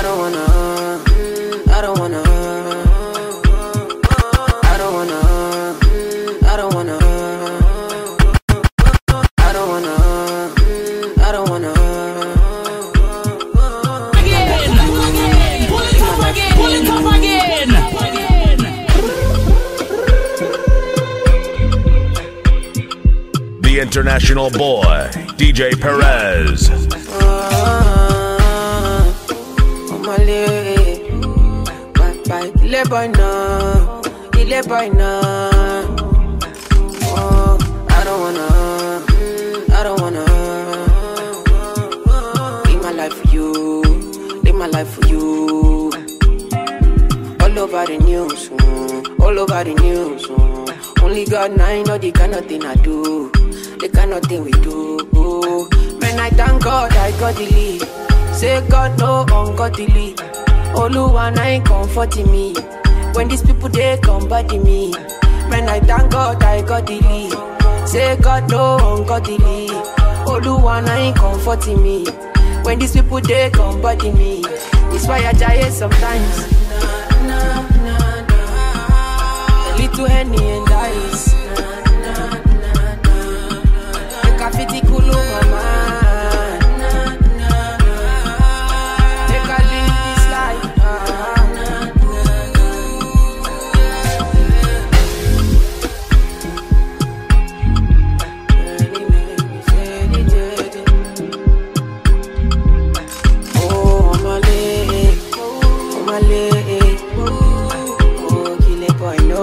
don't wanna. The international boy, DJ Perez. I don't wanna. Live my life for you, live my life for you. All over the news, all over the news. Only God and I know the kind of thing I do, the kind of thing we do. Man, I thank God I got the lead. Say God no ungodly. Oluwa na ain't comforting me. When these people they come body me. Man, I thank God I got the lead. Say God no ungodly. Oluwa na ain't comforting me. When these people they come body me. It's why I die sometimes. A little Henny and ice. Make a fitty cool my mind. Make a live this life. Oh, I'm a leg. Oh, kill it boy, no.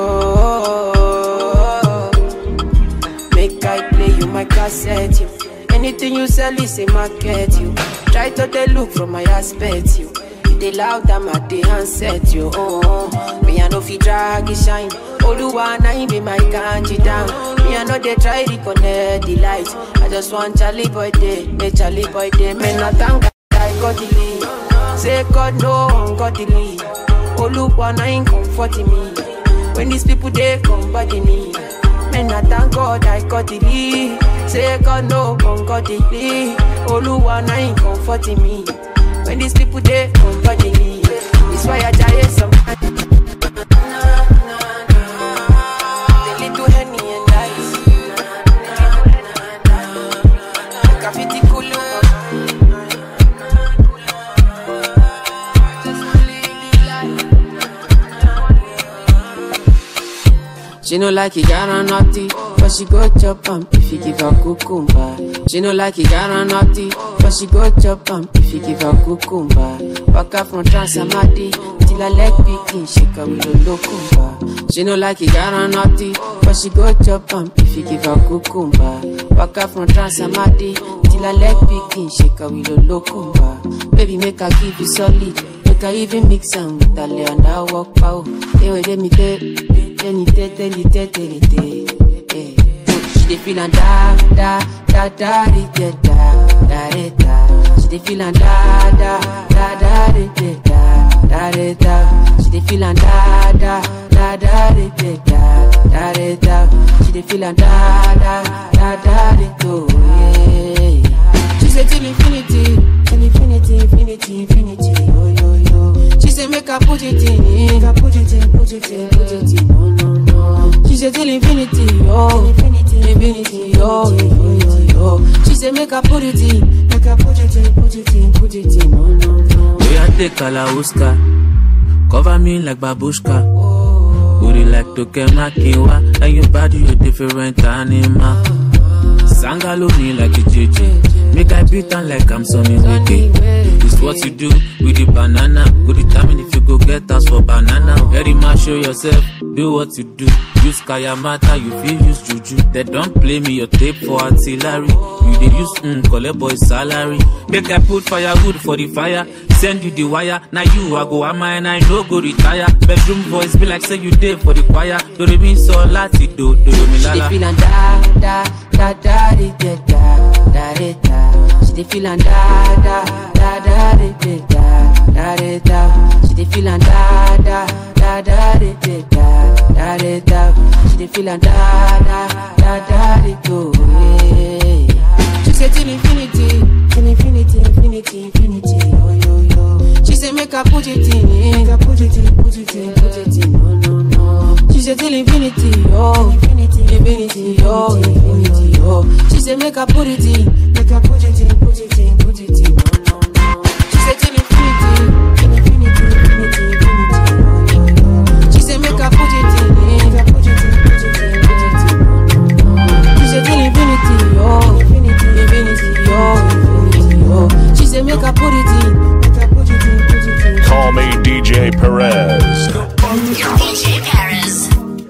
Make I play you my cassette, you. Anything you sell is a market, you. Try to they look from my aspect, you. If they loud, I'm at the handset, you. Oh, me I know fi drag it shine. Oluwa na him be my kanji down. Me I know they try to connect the light. I just want Charlie boy day, make Charlie boy day. Man, I thank God I got the lead. Say God no ungodly. Oluwa na ain't comforting me. When these people they come body me. Man, I thank God I got the lead. Say God no ungodly. Oluwa na ain't comforting me. When these people they come body me. It's why I die sometimes. The little Henny and ice. Like a fitty cool. She no like it, got on naughty, but she go chop if you give her cucumber. She no like it, got on naughty, but she go chop if you give her cucumber. Walk up from Transamadi, till her leg picking, shake her with a locumba. She no like it, got on naughty, but she go chop if you give her cucumber. Walk up from Transamadi, till her leg picking, shake her with a locumba. Baby, make her give you solid, make her even mix them with a lay and I walk pow. They will me take. She dey feel and da da da da da da da da. She dey feel and da da da da da da da. She dey feel and da da da da da da da. She dey feel and da da da da da. She say till infinity, till infinity, infinity, infinity. Oh yo yo. She say make her put it in, put it in, put it in, put it in. No no no. She say till infinity, oh, infinity, infinity, oh, infinity, oh. She say make her put it in, make her put it in, put it in, put it in. No no no. We are take Kalauska, cover me like babushka. Booty like Tokemakiwa, and your body a different animal. Sangalo me like a JJ. Make I beat on like I'm Sonny Wiki. It's what you do with the banana. Go determine if you go get us for banana. Very much show yourself, do what you do. Use Kayamata, you feel use Juju. They don't play me your tape for artillery. You they use collect boy salary. Make I put firewood for the fire. Send you the wire. Now you I go am and I no go retire. Bedroom voice be like say you did for the choir. Do they mean so lati do me lala. She dey feel and da da da da da da da da. She dey feel and da da da da da da da. She dey feel and da da da da da da da. She dey feel and da da da da da. She say till infinity, till infinity, infinity, infinity. Oh yo yo. She say make her I put it in. Make I put it in, put it in, put it in. No, no, no. She said till infinity, oh, infinity, oh, infinity, oh. She said make I put it in. Make I put it in, put it in, put it in. No, no, no. She said till infinity, infinity, infinity, infinity, oh. She said make I put it in. Make I put it in, put it in, put it in. No, no, no. She said till infinity, oh, infinity, infinity, oh, infinity, oh. She said make I put it in. Make I put it in, put it in. Call me DJ Perez. DJ Perez.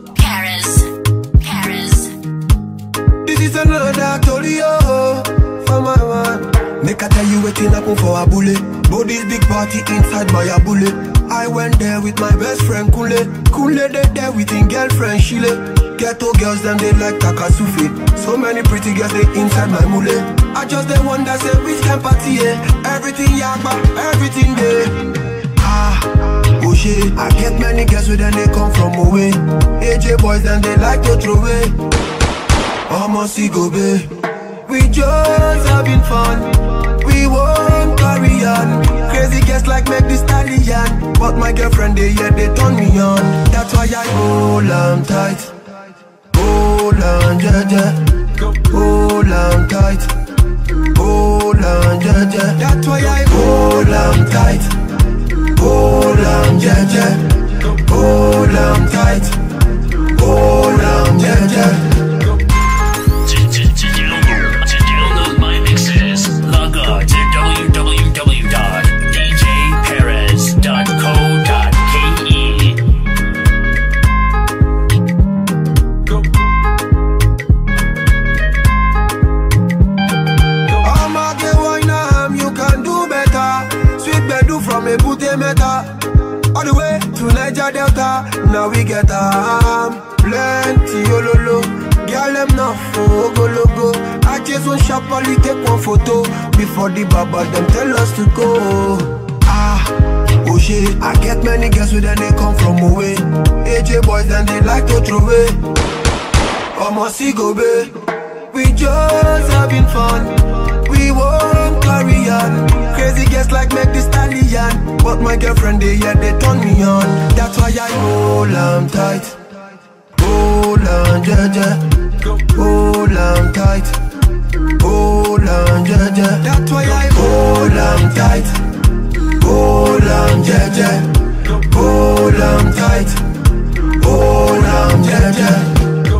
This is another story, for my man. Make I tell you waiting happen for a bullet. Body's big party inside my bullet. I went there with my best friend Kule. Kule they there with his girlfriend Shile. Ghetto girls them they like Takasufi. So many pretty girls they inside my mule. I just the one that say which can party, everything yakba, everything there. Oh shit, I get many girls with them they come from away. AJ boys and they like to throw away. Almost go babe. We just having fun. We won't carry on. Crazy guests like make this stallion. But my girlfriend they turn me on. That's why I hold on tight. Hold on jaja. Hold on tight. Hold on jaja. That's why I hold on tight. Hold on jaja. Hold on tight. Hold on jaja. To download my mixes, log on to from a Bute Meta all the way to Niger Delta. Now we get plenty ololo. Girl them not for go logo. I just want sharply take one photo before the baba them tell us to go. Oh shit, I get many girls with them they come from away. AJ boys and they like to throw away. Almost go babe. We just having fun. We won't carry on. Crazy guests like make this stallion. But my girlfriend they turn me on. That's why I hold on tight. Hold on jaja. Hold on tight. Hold on jaja. That's why I hold on tight. Hold on jaja. Hold on tight. Hold on jaja.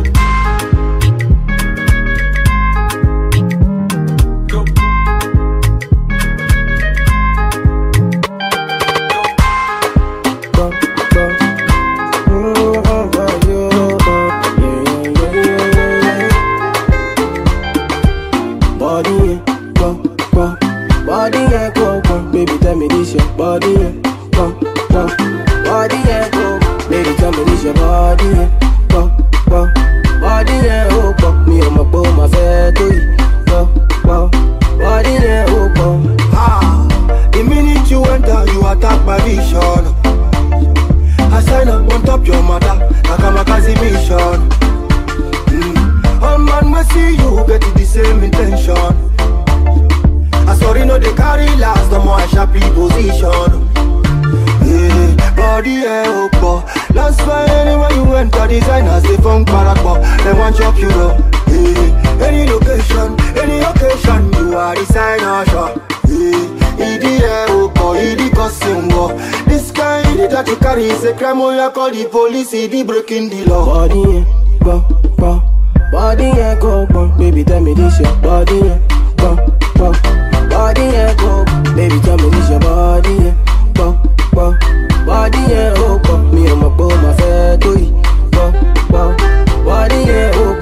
The police, the breaking the law. Body, go, go. Body, go, go. Baby, tell me this your body, go, go. Body, go. Baby, tell me this your body, go, go. Body, go, go. Me and my boy, my fair to you, go, go. Body, go,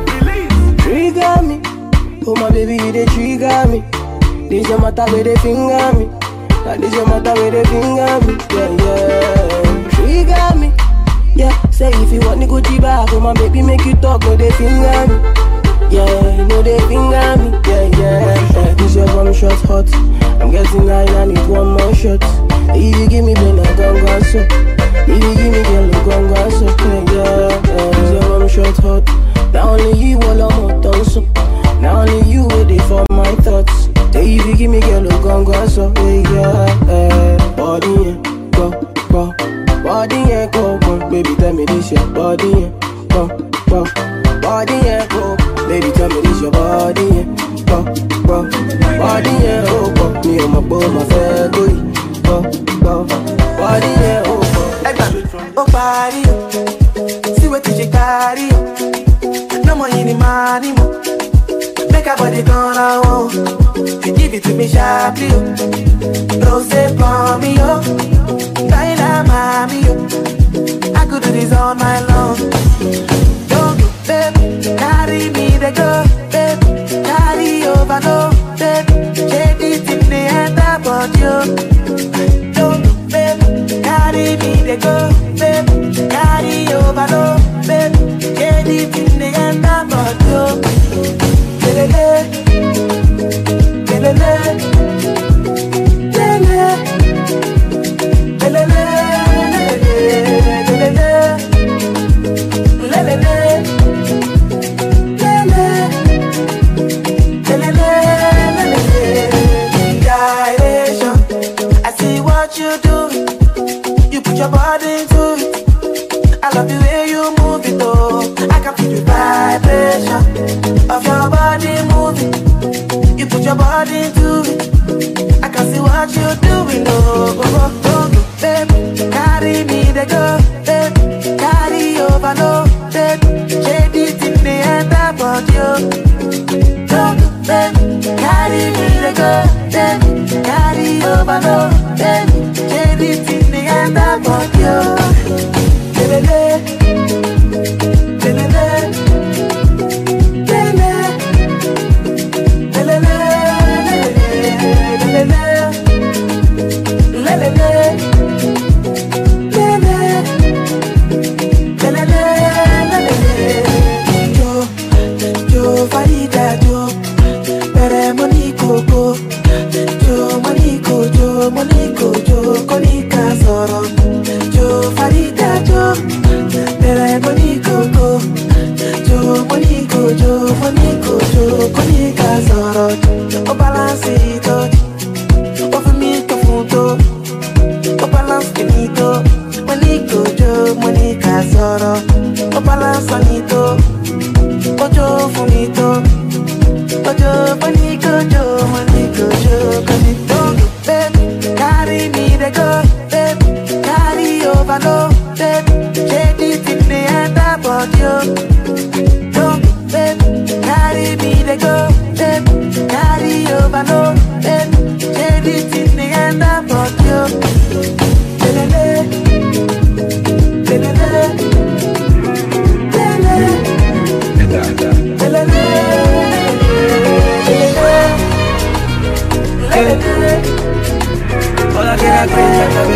go. Trigger me, oh my baby, you dey trigger me. This your matter where they finger me. Like this your matter where they finger me. Yeah, yeah. Trigger me. Yeah, say if you want to go to back, oh my baby make you talk, no they finger me. Yeah, no they finger me. Yeah, yeah. This your one shot hot. I'm getting high and I need one more shot. If you give me then I gon' so. If you give me girl, I gon' so. Yeah, yeah. This your one shot hot. Not only you all I'm hot so. Not only you waiting for my thoughts. If you give me girl, I gon' so. Yeah, yeah. Body, yeah. body, yeah. Go, go, body, yeah, go. Baby, tell me this your body, yeah. Go, go, body, yeah, oh, go. Me on my boat, my fair boy. Go, go, body, yeah, oh, go. Oh, body, see what you carry. No more any money, make a body gonna want. Give it to me sharply, no say for me, oh. Tyler, mommy, I could do this all night long. Don't go, babe, carry me, they go, babe, carry over, no, babe, shake it in the end about you. Don't go, babe, carry me, they go, babe, carry over, no, babe, shake it in the end about you. Lelele, lelele, lelele, lelele. You do, you put your body into it. I love the way you move it, oh. I can feel the vibration of your body moving. You put your body into it. I can see what you're doing, oh. Oh, oh, babe, carry me, they go, babe, carry over, no, babe, shade it in the end about you. Go, babe, carry me, they go, babe, carry over, no, babe. Everything they end up on you. Lelele, lelele, lelele, lelele, lelele, lelele, lelele, lelele. Jo, Farida, Jo, Pere Monico, Jo, Monico, Jo, Monico, Jo, Konika Soro, Jo, Farida, Jo, Pere Monico, Jo, Monico, Jo, Monico, Jo, Konika Soro, O balance it, O finito funto, O balance finito, Monico, Jo, Monica Soro, O balance anito, O Jo finito, O Jo, Monico, Jo, Monico, Jo, Konito, babe, carry me, they go, babe, carry over, no, babe, shake it in the end about you. Don't, babe, carry me, they go, babe, carry over, no, babe, shake it in the end about you. Lelele, lelele, lelele, lelele. All I get a great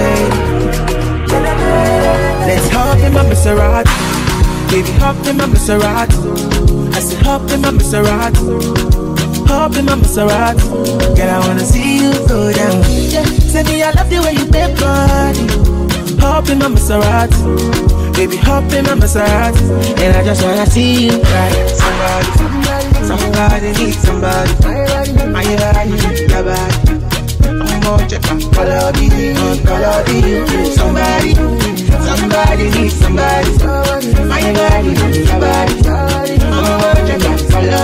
baby. Let's hop in my Maserati, baby, hop in my Maserati. I said hop in my Maserati, hop in my Maserati. Girl, I wanna see you go down. Yeah, say me I love the way you take body. Hop in my Maserati, baby, hop in my Maserati. And I just wanna see you ride. Somebody needs somebody. Are you ready? Your body. I'm gonna check my color, somebody needs somebody. Are you ready? Your body. I'm gonna check my color,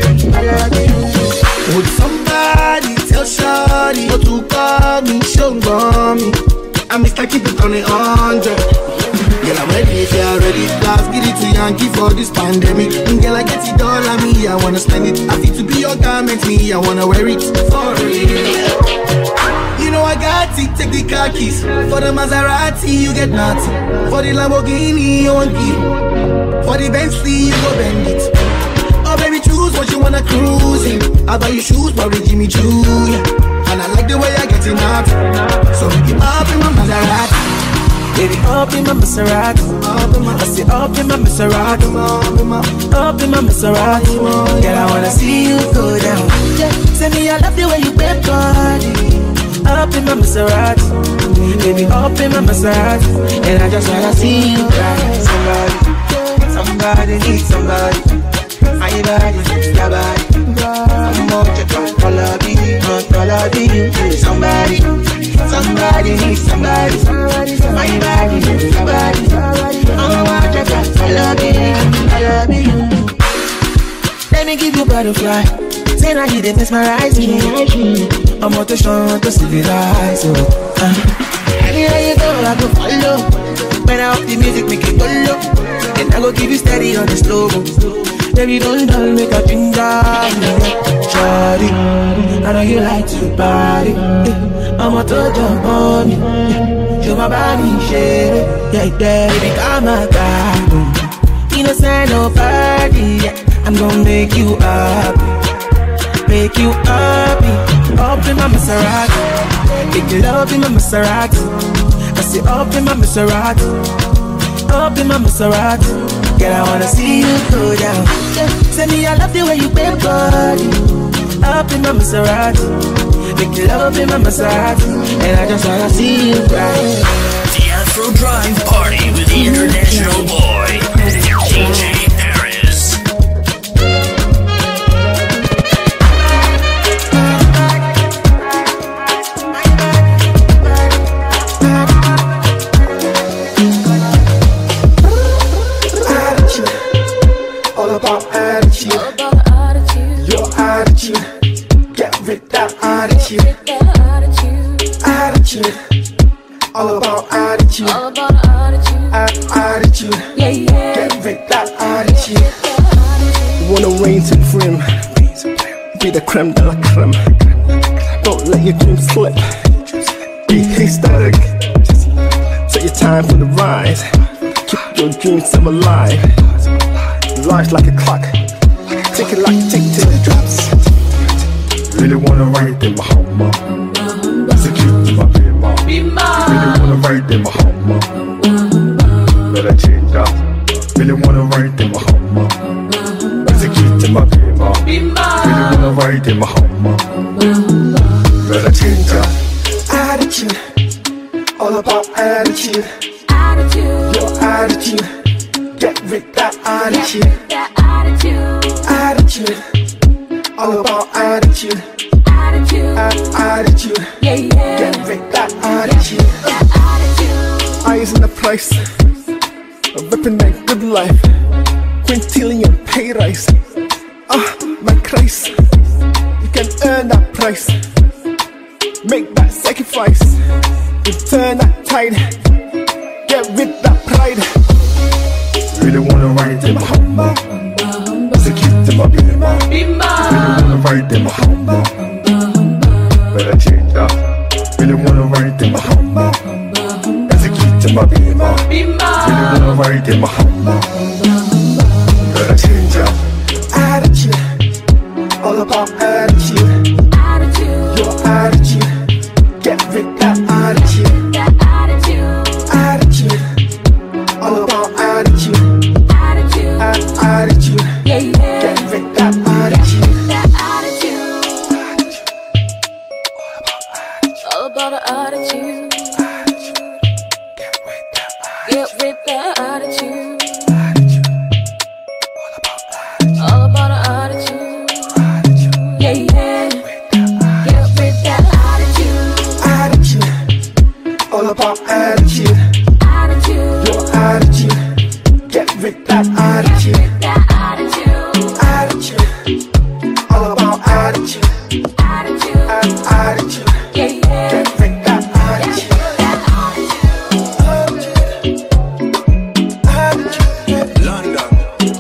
would somebody tell Shawty not to call me, show me? I'm Mr. Keep it on 100. Girl, I'm ready if you're ready. Last get it to Yankee for this pandemic. And girl, I get it all on me, I wanna spend it. I feel to be your garment, me, I wanna wear it for real. You know I got it, take the car keys. For the Maserati, you get nothing. For the Lamborghini, you won't give. For the Bentley, you go bend it. Oh baby, choose what you wanna cruise in. I buy you shoes, probably Jimmy Choo, yeah. And I like the way I get it out. So we get up in my Maserati. Baby, up in my Maserati. I say up in my Maserati. Up in my Maserati. Girl, I wanna see you go down. Yeah, say me I love the way you bend body. Up in my Maserati. Baby, up in my Maserati. And I just wanna see you ride. Somebody needs somebody. My body, your body. I'm gonna check my color, somebody needs somebody. My body, your body. I'm gonna check give you butterfly. Say now you dey mesmerize me. I'm on to show to civilize. Anywhere you go, I go follow. When I up the music, make it go low. And I go give you steady on the slow. Baby, don't make a ginger. Shawty, I know you like to party. I'm on to jump on you. Show my body, share it. Yeah, baby, come on, God. Innocent, no party. I'm gonna make you happy. Make you happy. Up in my Maserati. Make you love in my Maserati. I say up in my Maserati. Up in my Maserati. Girl, I wanna see you go down. Say me I love the way you bend body. Up in my Maserati. Make you love in my Maserati. And I just wanna see you cry. The Afro Drive Party with the International Boy, DJ Perez. All about attitude. Your attitude. Get rid that attitude. Attitude. All about attitude. Attitude. Get rid that attitude. Wanna reign supreme. Be the creme de la creme. Don't let your dreams slip. Be hysteric. Set your time for the rise. Keep your dreams alive. Life's like a clock. Tick it like tick till it drops. Really wanna write in my home. Execute to my bima. Really wanna write in my home. Better change up. Really wanna write in my home. Execute to my bima. Really wanna write in my home. Better change up. Attitude. All about attitude. Your attitude. Get rid that attitude. Attitude. All about attitude. Attitude. Get rid that attitude. Eyes in the price. Ripping that good life. Quintillion pay rise. My Christ. You can earn that price. Make that sacrifice. Return that tide. Get rid that pride. Really wanna write in my home. Execute to my bima. Really wanna write in my home. Better change up. Really wanna write in my home. Execute to my bima. Really wanna write in my home. Better change up. Attitude. All about attitude. Your attitude. Get rid that attitude. Attitude. All about attitude. Attitude. Get rid that attitude. All about the attitude. Get rid that attitude. All about the attitude. Yeah, yeah. Get rid that attitude. Attitude. All about attitude. Your attitude. Get rid that attitude. Attitude. All about attitude. Attitude. Get rid that attitude. London.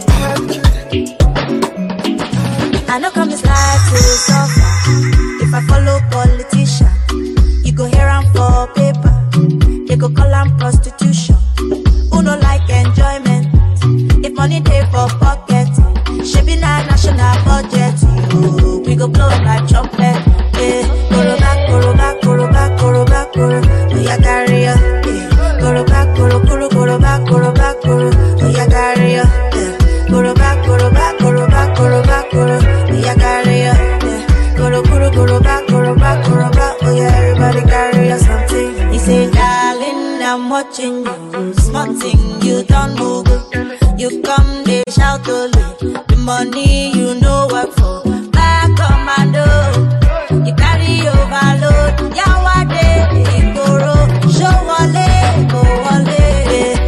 I know come this life to suffer. If I follow politician, you go hear am for paper. They go call am prostitution. Who no like enjoyment? If money dey for pocket, shebi na national budget. Oh, we go blow like trumpet. Yeah, koroba, koroba, koroba, koroba, koro. Oh yeah, carry ya. Yeah, koroba, koro, koro, koroba, koroba, koro. Oh yeah, carry ya. Yeah, koroba, koroba, koroba, koroba, koro. Oh yeah, carry ya. Yeah, koro, koro, koroba, koroba, koroba. Oh yeah, everybody carry ya something. He say, darling, I'm watching you. Small thing, you don't move. You come, they shout only. The money you know work for. Back commando. You carry overload. Yawade, Goro. Show wale, go wale.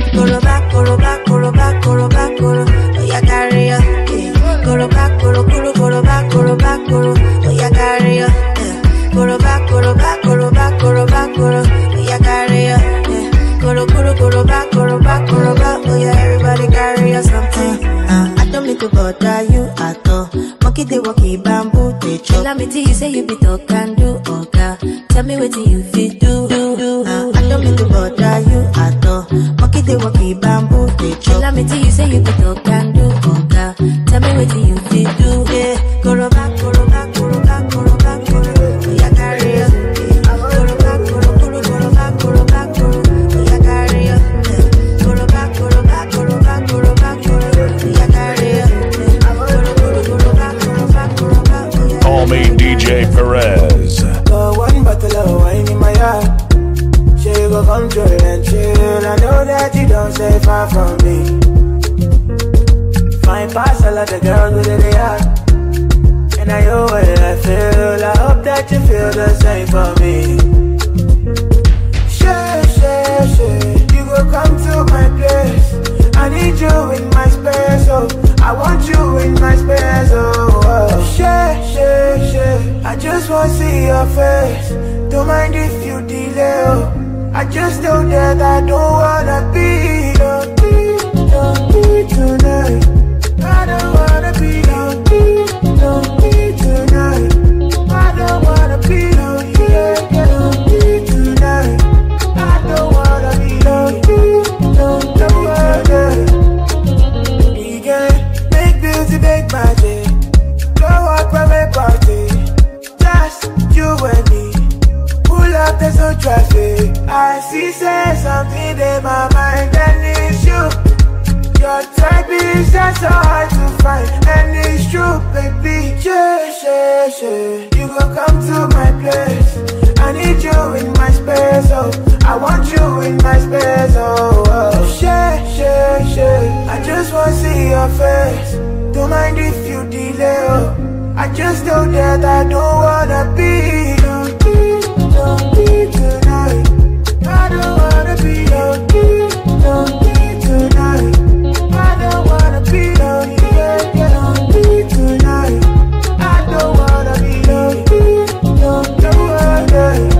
Koroba, koroba, koroba, koroba, koro. Oh yeah, carry ya. Koroba, koro, koro, bother you at all. Monkey they walkie bamboo they chop. Let me tell you say you be talk and do, okay. Tell me what you feel do. I don't mean to bother you at all. Monkey they walkie bamboo they chop. Let me tell you say you be talk and do, okay. Tell me what you feel do. Yeah, go back, go back, go back, go back, go back. Yeah, carry on. Call me DJ Perez. Go one bottle of wine in my heart. She go come chill and chill. I know that you don't stay far from me. Fine pass a lot of girls with it hard. And I know what I feel. I hope that you feel the same for me. Share. You go come to my place. I need you in my space, oh. I want you in my space, oh. Share. I just wanna see your face. Don't mind if you delay, oh. I just know that I don't wanna be. Don't be tonight. I don't wanna be. Don't be tonight. I don't wanna be. Don't be tonight. I don't wanna be. Don't be. We can make beauty, make magic. Go out private party. Just you and me. Pull up, there's no traffic. I see say something in my mind and it's you. Your type is just so hard to find and it's true, baby. Share. You go come to my place. I need you in my space, oh. I want you in my space, oh. Share. I just wanna see your face. Don't mind if you delay, oh. I just know that I don't wanna be. Don't be tonight. I don't wanna be. Don't be tonight. I don't wanna be. Don't be tonight. I don't wanna be. Don't be tonight.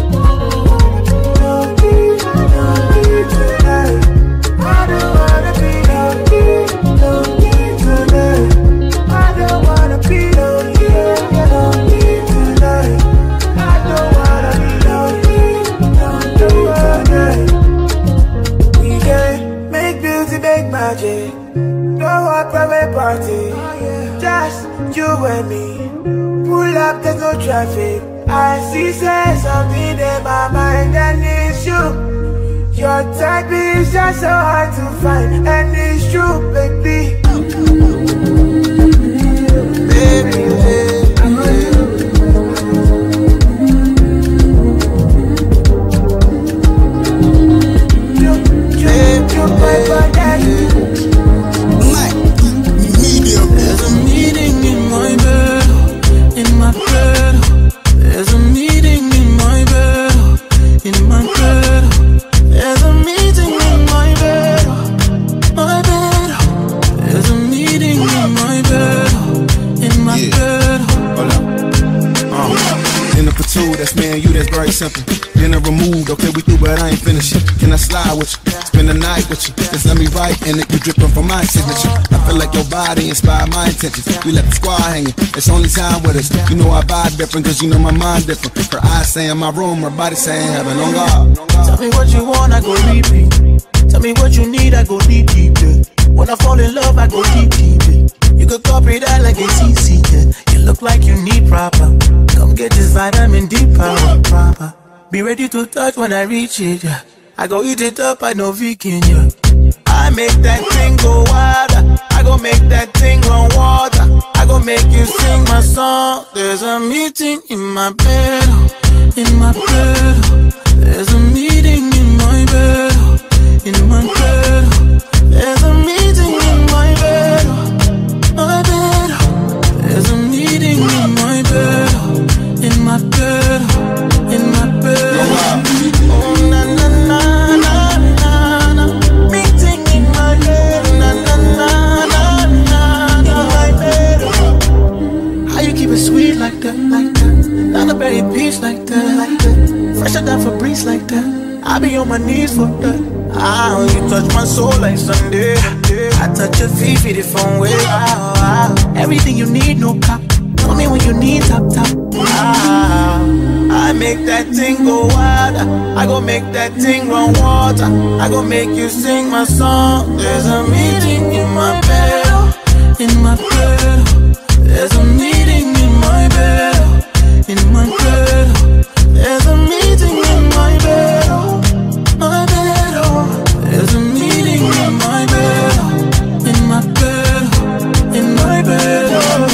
Go out private party. Just you and me. Pull up, there's no traffic. I see say something in my mind and it's you. Your type is just so hard to find and it's true, baby. There's a meeting in my bed, in my bed. There's a meeting in my bed, in my bed. There's a meeting in my bed, my bed. There's a meeting in my bed, in my bed. Hold up. Dinner for two, that's me and you, that's very simple. Dinner removed, okay, we through, but I ain't finished yet. Can I slide with you? Spend the night with you. Just let me write in it, you dripping from my signature. I feel like your body inspired my intentions. We left the squad hanging, it's only time with us. You know I vibe different, cause you know my mind different. Her eyes say in my room, her body saying heaven on God. Tell me what you want, I go repeat. Tell me what you need, I go deep, yeah. When I fall in love, I go deep, yeah. You could copy that like a CC, yeah. You look like you need proper. Come get this vitamin D power, proper. Be ready to touch when I reach it, yeah. I go eat it up, I know vegan, yeah. I make that thing go wilder. I go make that thing run water. I go make you sing my song. There's a meeting in my bed, in my bed. There's a meeting in my bed, in my bed. There's a meeting in my bed, my bed. There's a meeting in my bed, in my bed, in my bed. Oh na na na na na na. Meeting in my bed, na na na na na na. In my bed. How you keep it sweet like that, like that? Not a berry peach like that, like that. Fresher than Febreze like that. I be on my knees for that. You touch my soul like Sunday. I touch your feet, feel the phone way. Everything you need, no cap. Tell me when you need top. I make that thing go wild. I go make that thing run water. I go make you sing my song. There's a meeting in my bed, in my bed. There's a meeting in my bed, in my bed. There's a meeting in my bed, my bed. There's a meeting in my bed, in my bed, in my bed.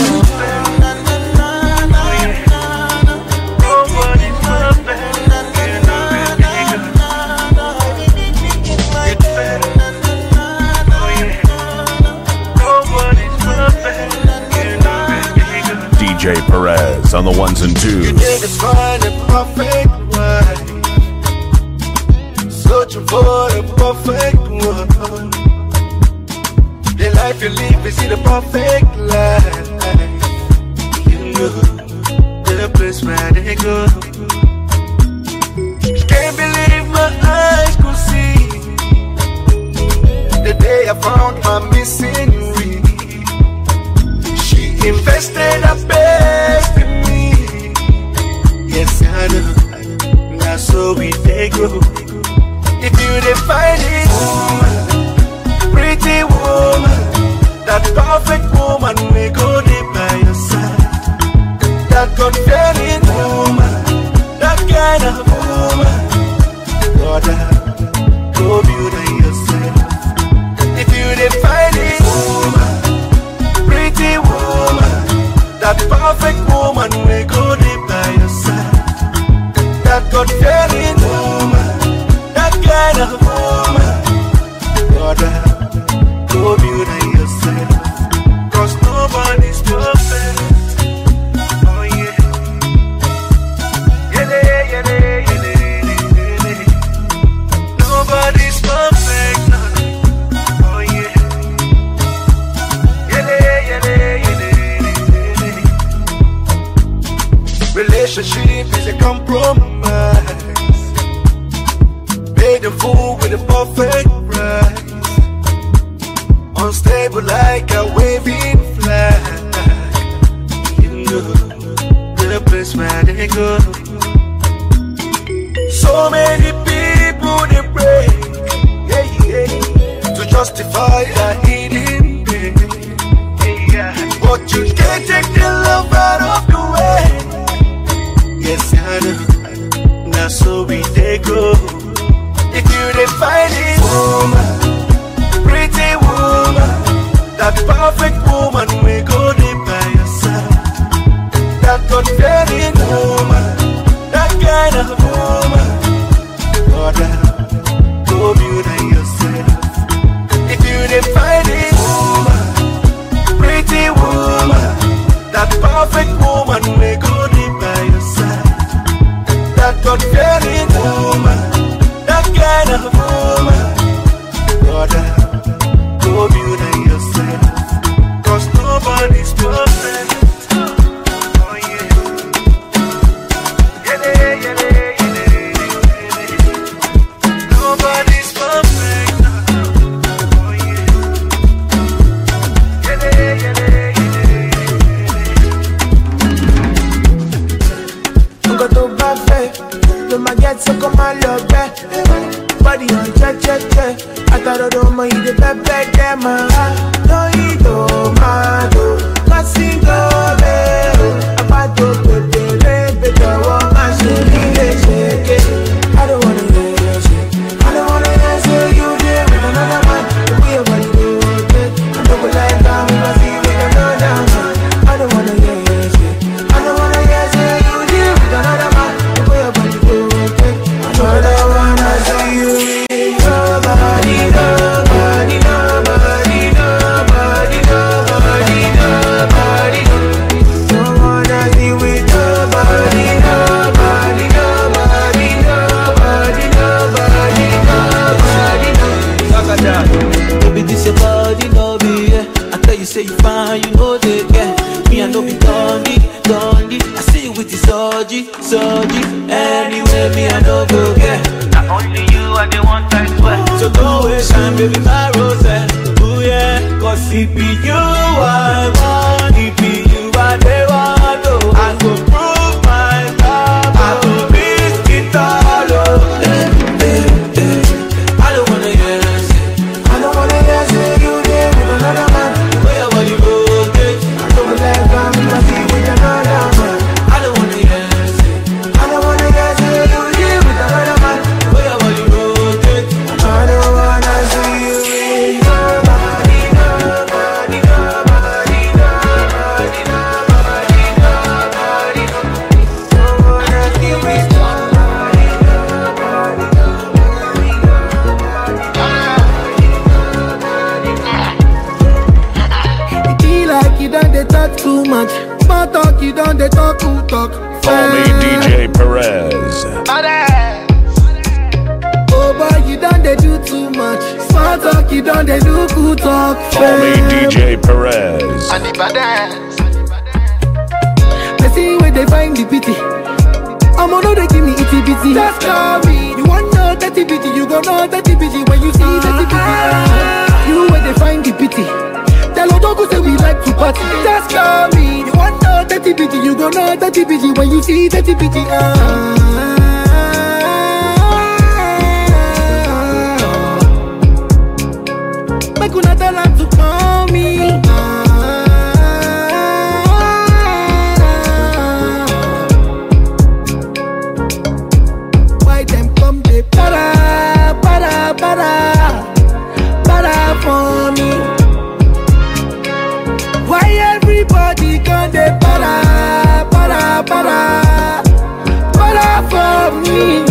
DJ Perez on the ones and twos. You niggas find a perfect one, searching for the perfect one. The life you live is the perfect life. You know the place where they go. Can't believe my eyes could see the day I found my missing ring. Invested her best in me. Yes, I know. Now so we take go. If you define it, woman, pretty woman, that perfect woman, we go there by your side. That God-fearing woman, that kind of woman, brother, go build it yourself. If you define it, woman, pretty woman, that perfect woman, we go there by your side. That God-fearing woman, that kind of woman, brother, go build it yourself. 'Cause nobody's perfect. Oh yeah. Nobody's perfect. Oh yeah. Relationship is a compromise. Paid in full with a perfect price. Unstable like a waving flag. You know the place where they go. So many people they break, to justify their hidden pain. But you can't take the love out of the way. Yes, I know. Now so we they go. If you define it, woman, pretty woman, that perfect woman, we go there by your side. That God-fearing woman, that kind of woman, brother, go build it yourself. If you define it, woman, pretty woman, that perfect woman, we go there by your side. That God-fearing woman, that kind of woman, brother, go build it yourself. 'Cause nobody's perfect. Oh yeah. Nobody's perfect. Oh yeah. my get so come on love back. Body on check. I thought I don't mind the back there, man. No, you don't mind. Casino, about to put the baby, I should be shake. I don't wanna hear your shit. I don't wanna hear you there with another man. We are going to do it. I don't like that. We must be with another man. I don't wanna hear your shit. I don't wanna hear you there with another man. We are going to do it. I don't wanna see you with nobody. Nobody. It be you I want, it be you I dey want, oh. I go prove my love, I go risk it all, oh. I don't wanna hear say, I don't wanna hear say you there with another man. Where your body rotate, I don't let go, me not see with another man. I don't wanna hear say, I don't wanna hear say you there with another man. Where your body rotate, I don't wanna see you with nobody, nobody, nobody, nobody, nobody, nobody, nobody. Don't wanna see you with nobody, nobody, nobody, It be like you done they talk too much. Small talk, you done they talk too talk. Call me DJ Perez. Oh boy, you done they do too much. Small talk, you done they do good talk. Call me DJ Perez. I see where they find the pity. I'm on they give me itty bitty. Just call me. You want know dirty bitty, you gon' know dirty bitty when you see dirty bitty. You where they find the pity. Tell Odogu say we like to party. Just call me. You want know dirty bitty, you gon' know dirty bitty when you see dirty bitty. Make una tell her to call me. Why them come they para, para, para, para for me? Why everybody come they para, para, para, para for me?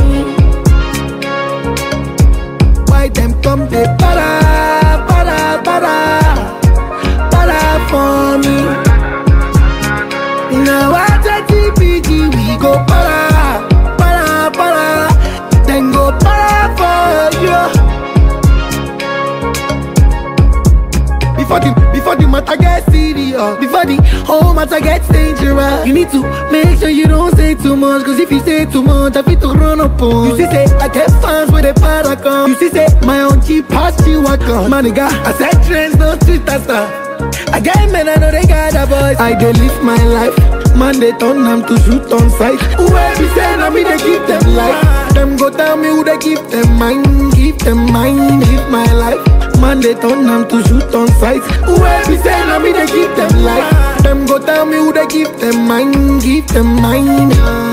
Why them come they para, para, para, para for me? Now I take TPG, we go para, para, para, then go para for you. Before the matter gets serious, before the whole matter gets dangerous, you need to make sure you don't say too much. Cause if you say too much, I fit to run up on. You see say, I get fans with a para come. You see say, my own cheap past you I come. Man nigga, I said trends, no street stuff. I get men, I know they got a voice. I dey live my life. Man, they turn them to shoot on sight. Whoever say na me, they keep them life. Them go tell me who they keep them mind. Keep them mind, live my life. Man, they turn them to shoot on sight. Whoever say na me, they keep them life. Them go tell me who they keep them mind. Keep them mind.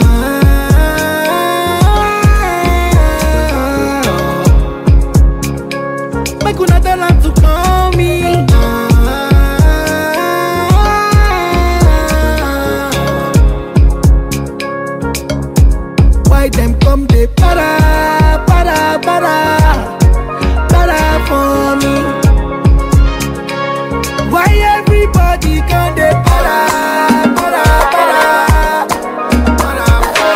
Make una tell her to call me. Why them come they para, para, para, para for me? Why everybody come they para, para, para, para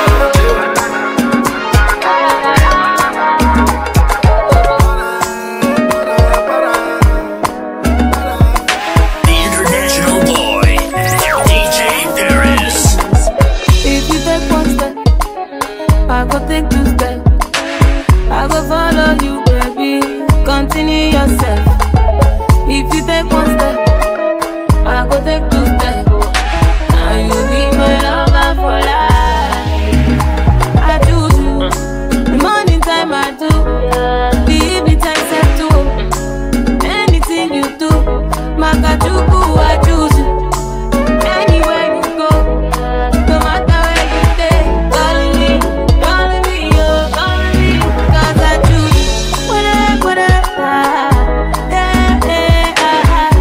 The international boy, DJ Perez. If you take one step, I go take two steps. I go follow you, baby. Continue yourself. If you take one step, I go take two steps. And you be my lover for life. I choose you. The morning time I do. The evening time set to. Anything you do, Makachuku, I choose you. Anywhere you go, no matter where you stay, calling me, oh, calling me, 'cause I choose you. Whatever, yeah, yeah,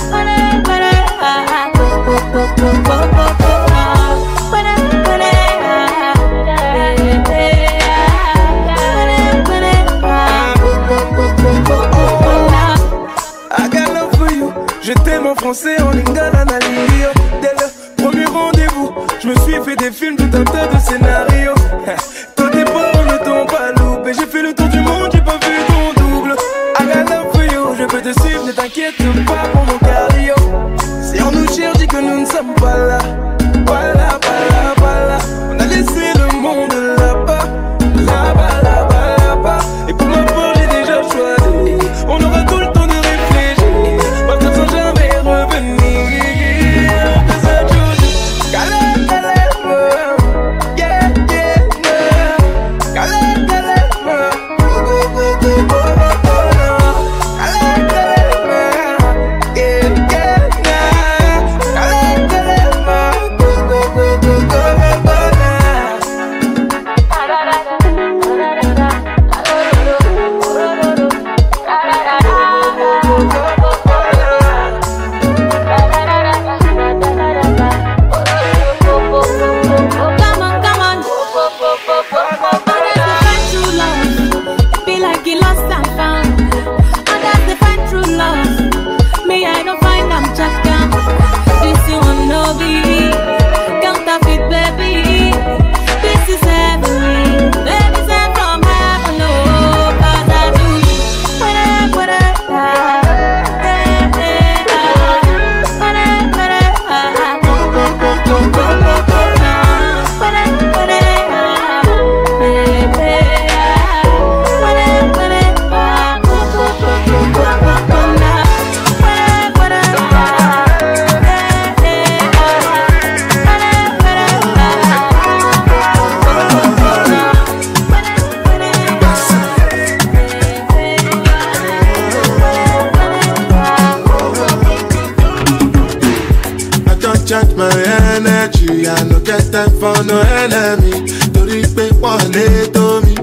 I got love for you. Je t'aime en français, en lingala, na lingio. Dès le premier rendez-vous, je me suis fait des films, tout un tas de scénarios. Toi tes parents ne t'ont pas loupé. J'ai fait le tour du monde, j'ai pas vu ton double. I got love for you, je peux te suivre, ne t'inquiète pas pour mon cardio. Si on nous cherche, dis que nous ne sommes pas là. Voilà, voilà, voilà. On a laissé le monde là-bas. Là-bas, là-bas, là-bas. Et pour ma part, j'ai déjà choisi. On aura tout le temps de réfléchir. Partir sans jamais my energy. I no get time for no enemy. Tori pe wale to me.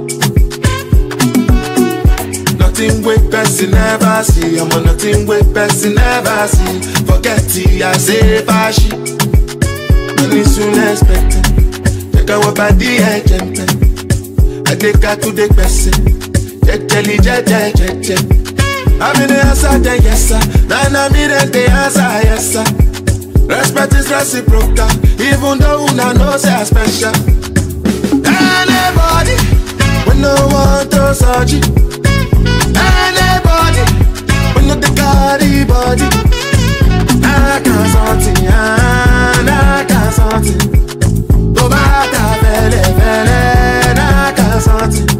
Nothing wey person never see. I'm on nothing wey person never see. Forget it, I say fashi. Money soon expected. Take our body and jump. I take her to the person. Jelly, je. I'm in the answer, then yes sir. Then I'm in the answer, yes sir. Respect is reciprocal, even though una know say I special. Anybody, we no want to search it. Anybody, we no the carry body. I can't something, I can't something. Go back to vele, I can't something.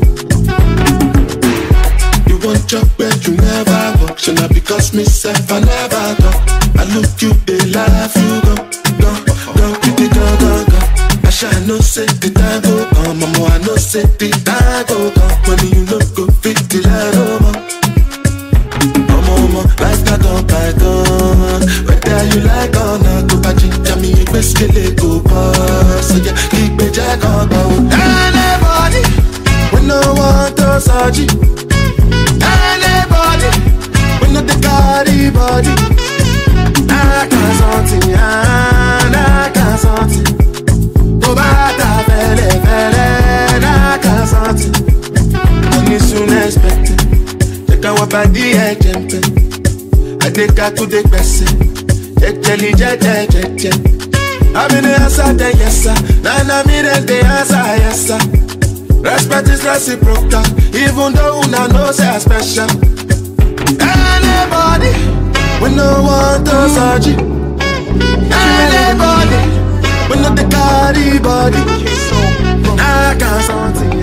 You want job where you never work, so not because myself I never talk. I look you, they laugh, you go, you go. I shall no say the time go come, mama, I no say the time go come. Money you no go fit the light, mama, life not on by gun. Whether you like or not, go back to me, best kill it, go pass. So yeah, keep it jack on go. Anybody, we no want to search it. Anybody, we no the carry body. I can't something, I can't something. Go back to vele, I can't something. Money soon expected. Take our body and jump. I take her to the person. Jelly, je. I'm in the answer, then yes sir. Then I'm in the answer, yes sir. Respect is reciprocal, even though una know say I special. Anybody, we no want to search it. Anybody, we no the carry body. I can't something,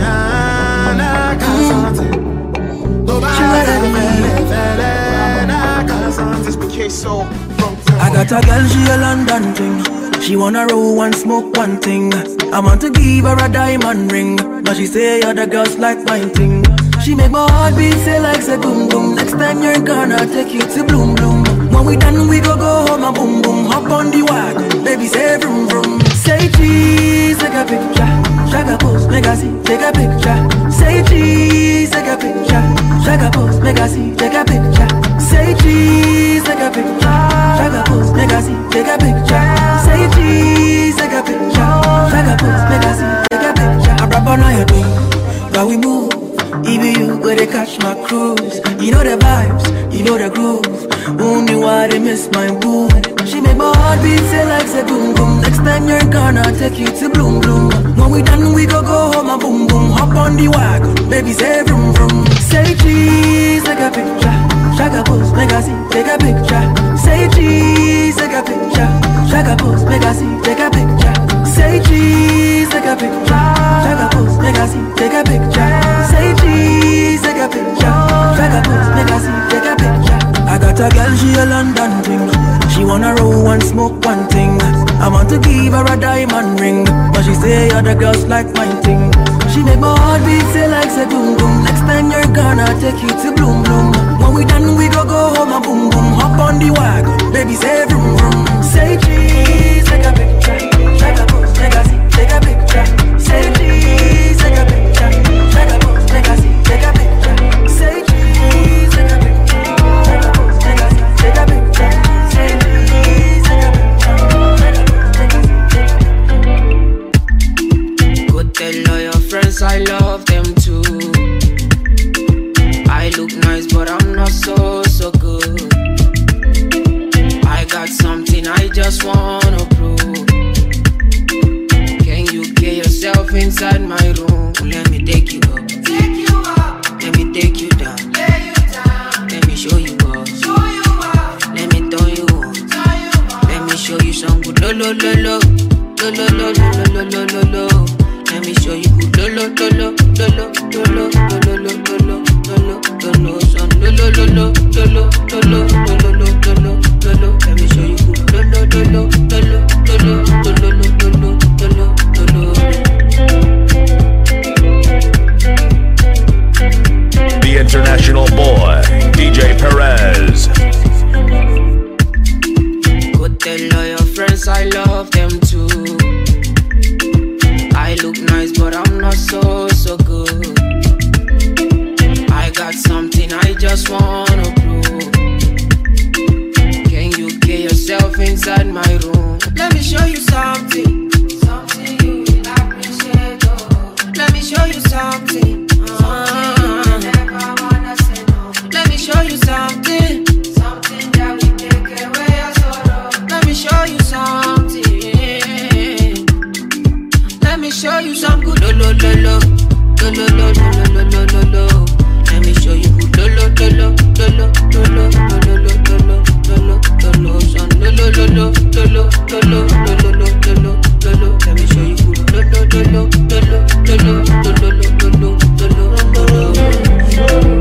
I can't something. Go back to vele, I can't something. I got a girl, she a London thing. She wanna roll and smoke one thing. I want to give her a diamond ring, but she say other girls like mine thing. She make my heart beat say like say boom boom. Next time you're gonna take you to bloom bloom. When we done we go home and boom boom. Hop on the wagon, baby say vroom vroom. Say cheese, take a picture. Shaka pose, make a see, take a picture. Say cheese, take a picture. Shaka pose, make a see, take a picture. Say cheese, take a picture. Shaka pose, make a see, take a picture. Say cheese, take a picture. Shaka pose, make a see, take a picture. I rap on your thing, but we move. Even you go to catch my cruise. You know the vibes, you know the groove. Who knew why they miss my boo? She make my heart beat say like say boom boom. Next time you're gonna take you to bloom bloom. When we done we go home and boom boom. Hop on the wagon, baby say vroom vroom. Say cheese, take a picture. Shaka pose, make a see, take a picture. Say cheese, take a picture. Shaka pose, make a see, take a picture. Say cheese, take a picture. Shaka pose, make a see, take a picture. Say cheese, take a picture. Shaka pose, make a see, take a picture. I got a girl, she a London thing. She wanna roll and smoke one thing. I want to give her a diamond ring, but she say other girls like mine thing. She make my heart beat say like say boom boom. Next time you're gonna take you to bloom bloom. When we done we go home and boom boom. Hop on the wagon, baby say vroom vroom. Say cheese, take a picture. Shaka pose, make a see, take a picture. Say cheese, take a picture. Shaka pose, make a see, take a picture. Say cheese, take a picture. Shaka pose, make a see, take a picture. Say cheese, take a picture. Shaka pose, make a see, take a picture. Go tell all your friends I love them too. I look nice but I'm not so good. I got something I just wanna prove. Can you get yourself inside my room? Let me take you up. Let me take you down. Let me show you up. Let me turn you on. Let me show you some good lo lo lo lo lo lo lo lo lo lo lo. Let me show you good lo lo lo lo lo lo lo lo lo lo lo. Son lo lo lo lo lo lo lo lo lo lo lo lo. Let me show you good lo lo lo lo lo lo lo lo lo lo lo. The international boy, DJ Perez. Go tell all your friends cause I love them too. I look nice but I'm not so good. I got something I just wanna prove. Can you get yourself inside my room? Let me show you something, something you will appreciate. Oh. Let me show you something, something you never wanna say no. Let me show you something, something that will take away your sorrow. Let me show you something. Let me show you some good lo lo lo lo lo lo lo lo lo lo lo. Let me show you good lo lo lo lo lo lo lo lo lo lo lo lo lo son lo lo lo lo lo lo lo lo lo lo lo. Let me show you good lo lo lo lo lo lo lo lo lo lo lo.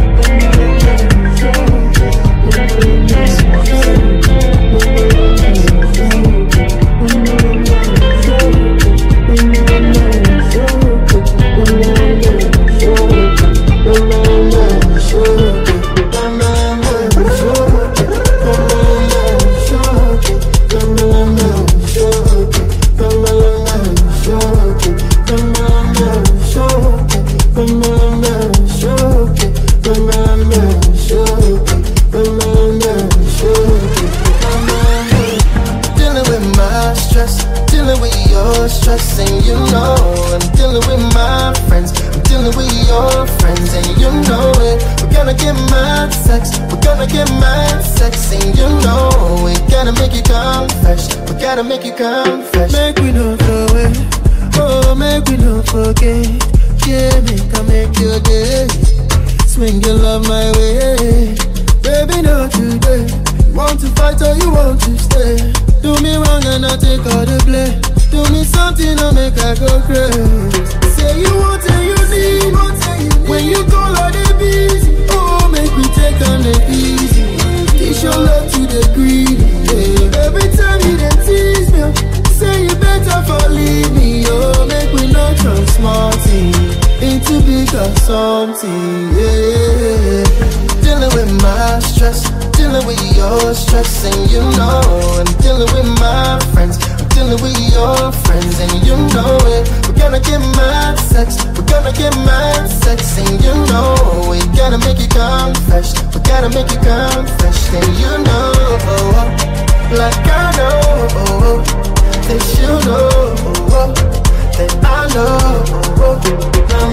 And you know I'm dealing with my friends, I'm dealing with your friends, and you know it. We're gonna get mad sex, we're gonna get mad sex, and you know we gotta make you come fresh, we gotta make you come fresh. Make we no throw it, oh make we no forget. Yeah, make your day, swing your love my way. Baby, not today. You want to fight or you want to stay? Do me wrong and I take all the blame. Do me something to make I go crazy. Say you want and you need. When you call all the busy, oh make me take on the easy. Teach your love to the greedy. Yeah. Every time you then tease me, say you better for leave me. Oh make me not turn small thing into bigger something. Yeah. Dealing with my stress, dealing with your stress, and you know I'm dealing with my friends, I'm dealing with your friends, and you know it. We're gonna get mad sex, we're gonna get mad sex, and you know we gotta make you come fresh, we gotta make you come fresh, and you know, like I know, that you know, that I know,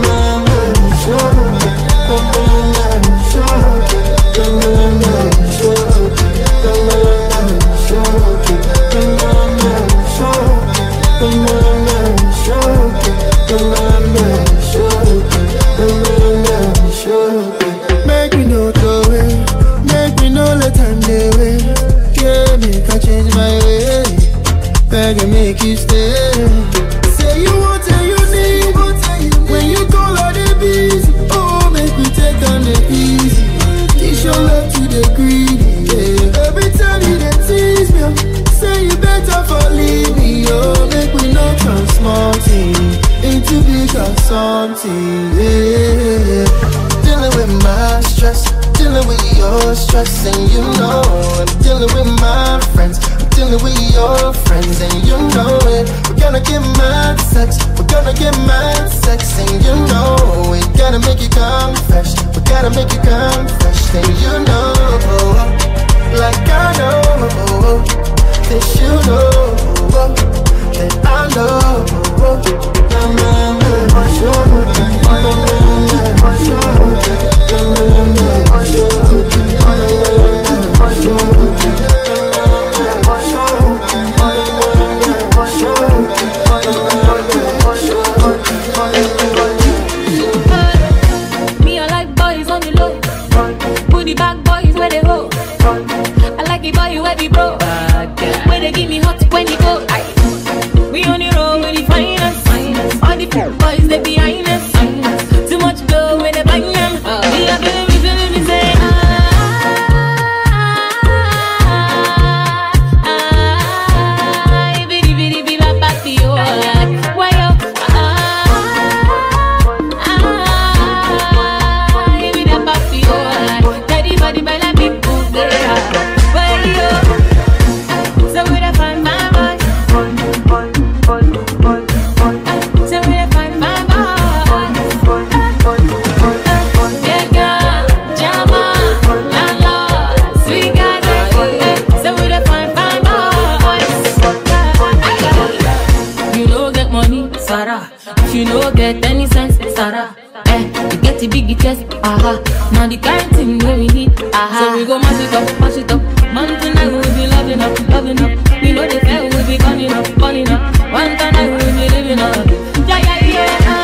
make me no throw it, make me no let time dey wait. Yeah, make I change my way, beg and make you stay. Say you want and you need. When you call all the busy, oh make me take on the easy. Teach your love to the greedy. Yeah. Every time you then tease me, say you better for leave me. Oh make me not turn small thing into bigger something. Yeah. Dealing with my stress, dealing with your stress, and you know I'm dealing with my friends, I'm dealing with your friends, and you know it. We're gonna get mad sex, we're gonna get mad sex, and you know we gotta make you come fresh, we gotta make you come fresh, and you know, like I know, that you know, that I know. Me, I like boys on the low. Booty back boys where they ho. I like the boy where they bro. Where they give me hot when they go. We on the road with the finest. All the boys they behind us. Too much dough when they bang them. We are the reason they say Now the kind thing that we need. So we go mash it up, mash it up. Mountain I will be loving up, loving up. We know the fair will be burning up, burning up. One time I will be living up. Yeah, yeah, yeah.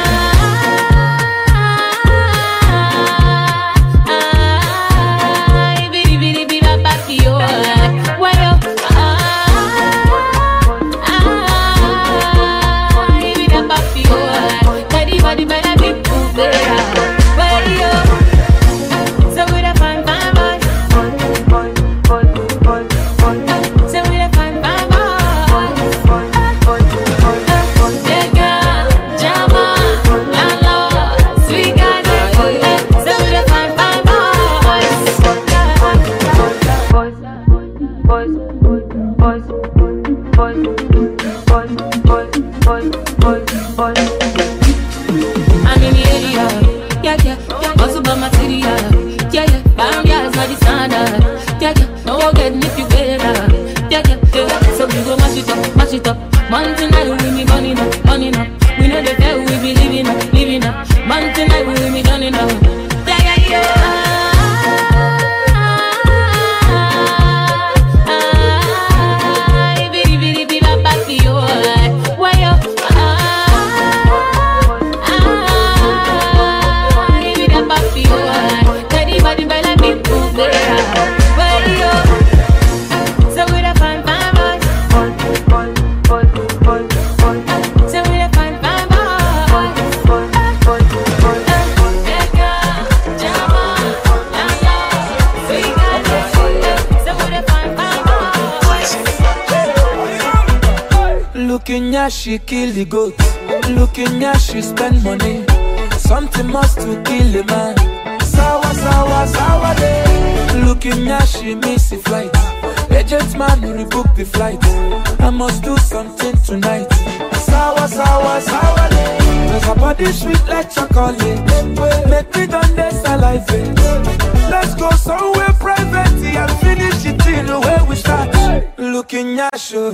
She kill the goat. Looking at she spend money. Something must to kill the man. Sour, sour, sour day. Looking at she miss the flight. Agent man will rebook the flight. I must do something tonight. Sour, sour, sour day. Cause her body sweet like chocolate. Make me done this salivate. Let's go somewhere private and finish it in the way we start. Looking at you,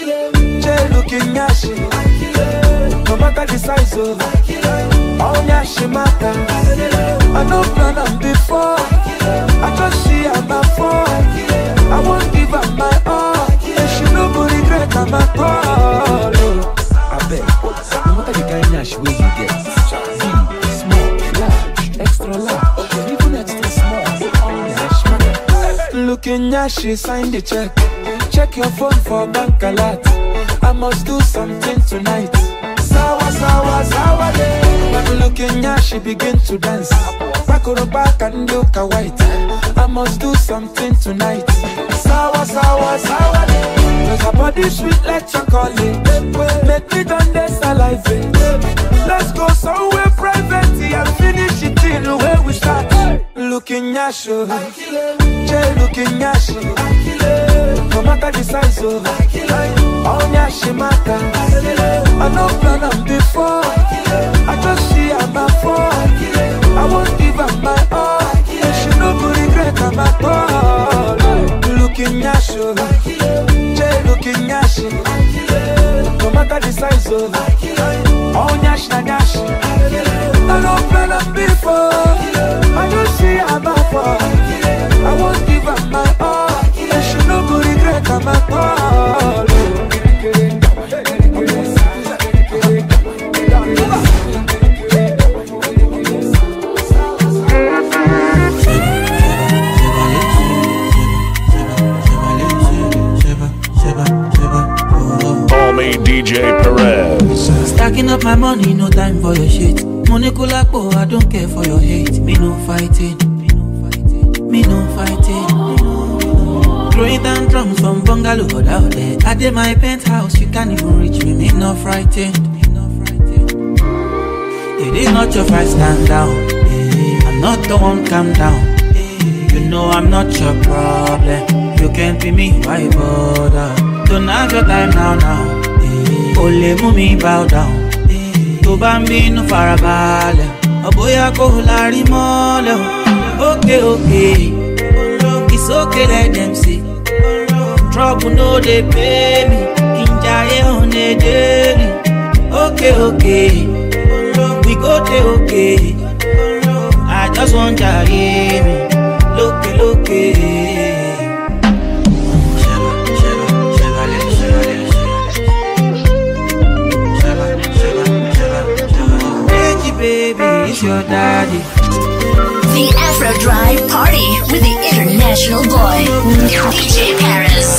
Jay looking at you. No matter the size of all yashi matter. I no plan on before. I just see her my phone. I won't give up my all. And she no go regret her my call. I bet, no matter the kind yashi way you get, big, small, large, extra large, even extra small. Looking yashi, sign the check. Check your phone for bank alert. I must do something tonight. Sour, sour, sour day. When looking at she begin to dance. Back on the back and look a white. I must do something tonight. Sour, sour, sour day. Cause her body sweet like chocolate. Make me done this salivate. Let's go somewhere private and finish it in the way we start. Looking at you, Jay looking at you. No matter the size of all yashi matter. I no plan on before. I just see her my phone. I won't give her my all. And she no go regret her my call. Looking at you, Jay looking at you. No matter the size of all yashi na yashi. I no plan on before. I just see her my phone. I won't give her my all. And she no go regret her my call. DJ Perez. Stacking up my money, no time for your shit. Money kulapo, I don't care for your hate. Me no fighting, me no fighting. Throwing down drums from bungalow out there. I did my penthouse, you can't even reach me. Me no frightened. It is not your fight, stand down. I'm not the one, calm down. You know I'm not your problem. You can't be me, why bother? Don't have your time now. Ole mumi bow down. To bambino farabale. Oboya ko lari mole. Okay. It's okay, let them see. Trouble no they pay me. Injaye on a daily. Okay. We go there, okay. I just want to hear me. Look. Baby, it's your daddy. The Afro Drive Party with the international boy, DJ Paris.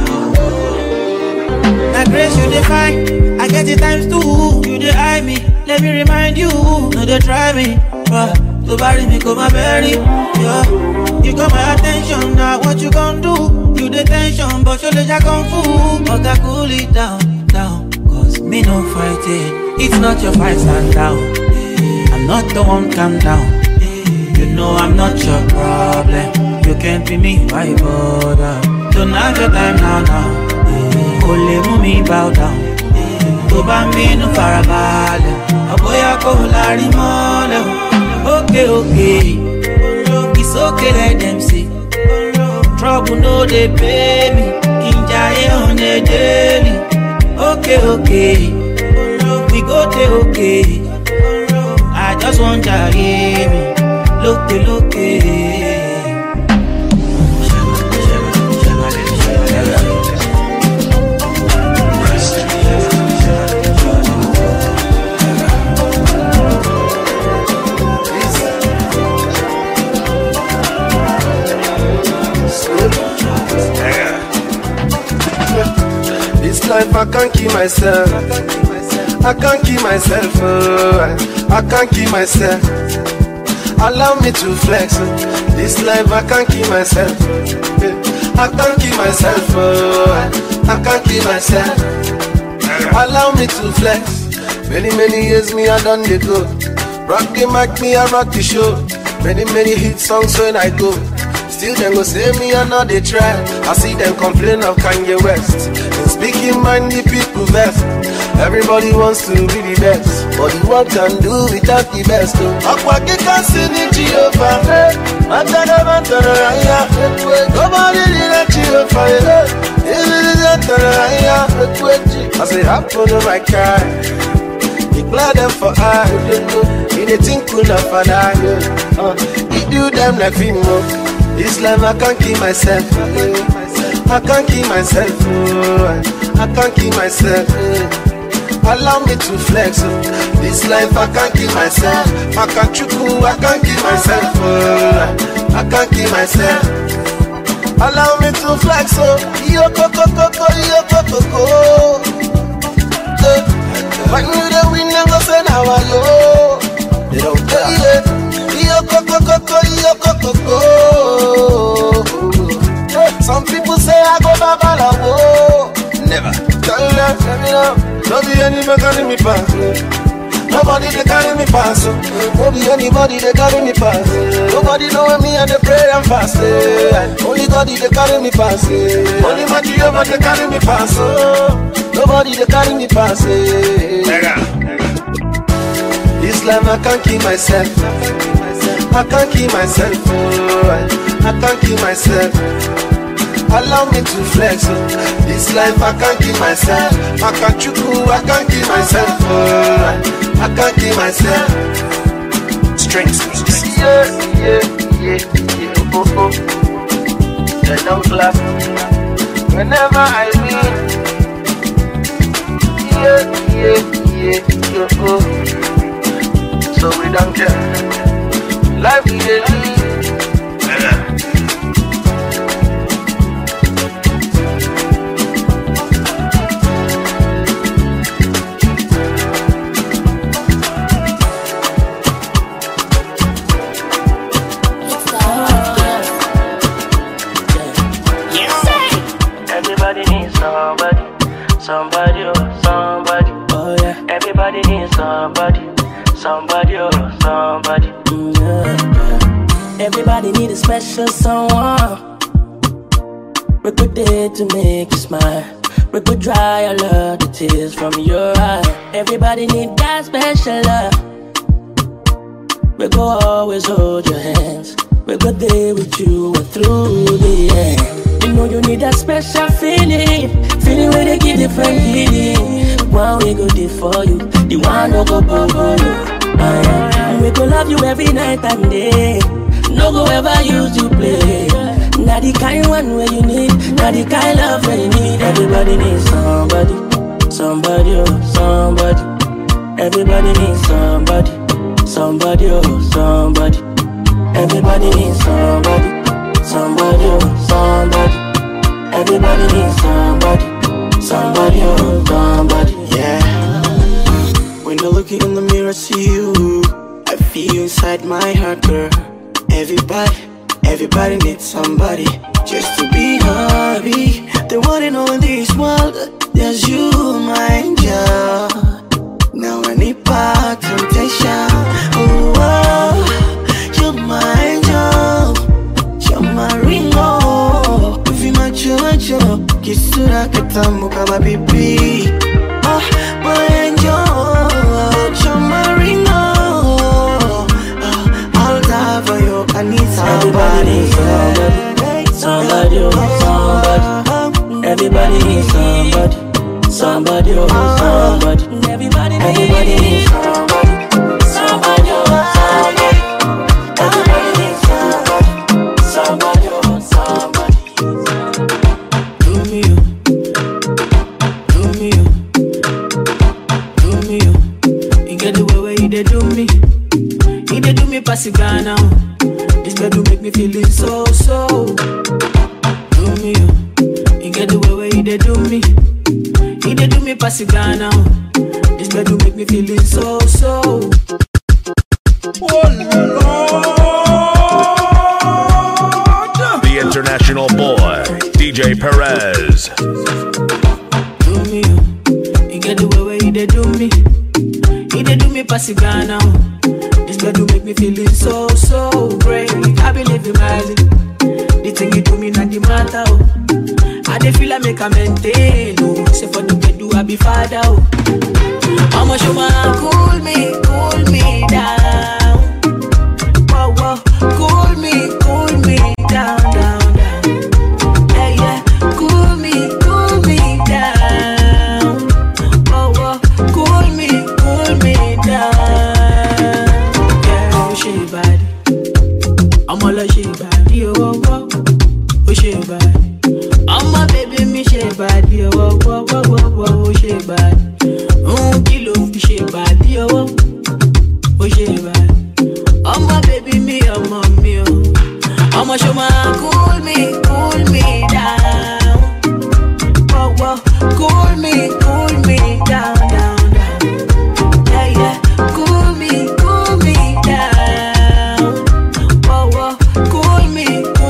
That grace you define, I get it times two. You dey eye me, let me remind you. No, they try me, to bury me, come and bury. Yeah. You got my attention, now what you gon' do? You the tension, but you let ya kung fu. But I cool it down, cause me no fighting. It's not your fight, stand down. I'm not the one, calm down. You know I'm not your problem. You can't be me, why bother? Don't have your time now. Only move bow down. To bambi no farabalẹ̀. Aboya ko lari mole. Okay. It's okay, let them see. Trouble no they pay me. Kinjaye on a daily. Okay. We go there, okay. I just want to hear me. Look. This life I can't keep myself. I can't keep myself. I can't keep myself. Allow me to flex. This life I can't keep myself. I can't keep myself. I can't keep myself. Allow me to flex. Many years me I done the go. Rock the mic, me I rock the show. Many hit songs when I go. Still them go say me and now they try. I see them complain of Kanye West. And speaking mind the people best. Everybody wants to be the best, but the world can do without the best. Akwake can sing it Jehovah. Nobody did that Jehovah. I say happen on my car. Declare them for I. In a thing cool enough for that. He do them like Fimo. This life I can't keep myself. I can't keep myself. I can't keep myself. Allow me to flex. This life I can't keep myself. I can't keep myself. I can't keep myself. Allow me to flex. Yo coco. When you the win, never say now I yo. They don't care. Yo coco. Some people say I go babalawo. Never. Tell them, let me know. No be anybody carry me pass. Nobody they carry me pass. No be anybody they carry me pass. Nobody know me and they pray and fast. Only God they carry me pass. Only my Jehovah they carry me pass. Nobody they carry me pass. This life I can't keep myself. I can't keep myself. I can't keep myself. Allow me to flex. This life I can't keep myself. I can't keep myself. I can't keep myself. Strengths. Yeah. Oh. They don't clap whenever I win. Yeah. Oh. So we don't care. Life we live. Somebody. Oh yeah. Everybody needs somebody. Yeah. Everybody need a special someone. We good day to make you smile. We could dry all of the tears from your eye. Everybody need that special love. We go always hold your hands. We go there with you and through the end. You know you need that special feeling where they give different healing. One we go there for you, the one no go bumble you. And we go love you every night and day. No go ever use you play. Not the kind one where you need, not the kind love where you need. Everybody needs somebody, somebody, oh, somebody. Everybody needs somebody, somebody, oh, somebody. Everybody needs somebody, somebody, oh, somebody. Everybody needs somebody, somebody, oh, somebody. Yeah. When I look in the mirror, see you, I feel you inside my heart, girl. Everybody needs somebody just to be happy. The one and only in this world, there's you, my angel. Now I need back temptation. Oh, you're my angel, you're my ringo. If you my jojo, kisura ketamu kama bibi. Oh, my angel, you're my ringo. I need somebody, somebody, oh, somebody. Everybody needs somebody, somebody, oh, somebody. Everybody needs somebody, somebody, oh, somebody. Everybody needs somebody, somebody, oh, somebody. Do me, you get the way you did do me. You did do me pass it now. This bedroom make me feeling so. Do me, you get the way you did do me. You did do me pass it now. This bedroom make me feeling so. Oh Lord! The international boy, DJ Perez. Do me, you get the way you did do me. You did do me pass it now. This bedroom make me feeling so great. I believe in my the thing you do me not the matter. Oh. I dey feel I make a maintain. Oh. Say for the bed do I be father. Oh. How much you wanna cool me down. Whoa, cool me down. Yeah, cool me down. Whoa, cool me down. I'm all a she body, oh, she body. I'm a baby, me she body, oh, she body. Kilo, she body, oh, she body. I'm a baby, me, I'm a me, oh. I'm a show my cool me down. Cool me down. Yeah, cool me down. Cool me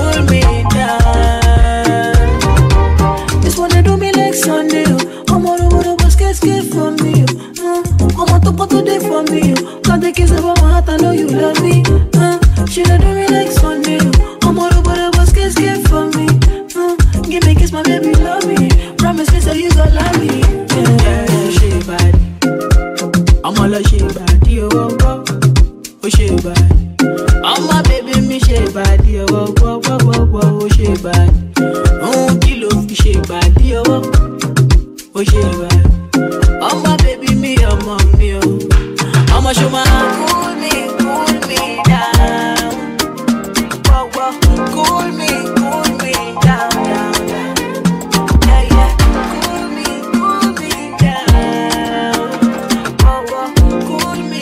down. This one they do me like Sunday. I'm all over the basket for me. I'm on top of today for me. Can't take kiss about my heart, I know you love me. She don't do me like Sunday. I'm all over the basket for me. Give me kiss, my baby, love me. Promise me, so you gon' love me. Yeah, she body. I'm all a she body, oh, she body. I'm my baby, me she body, oh, she body. Kilo, she body, oh, she body. I'm my baby, me, I'm my me, oh. I'm a show my cool me down. Cool me down. Yeah, cool me down. Cool me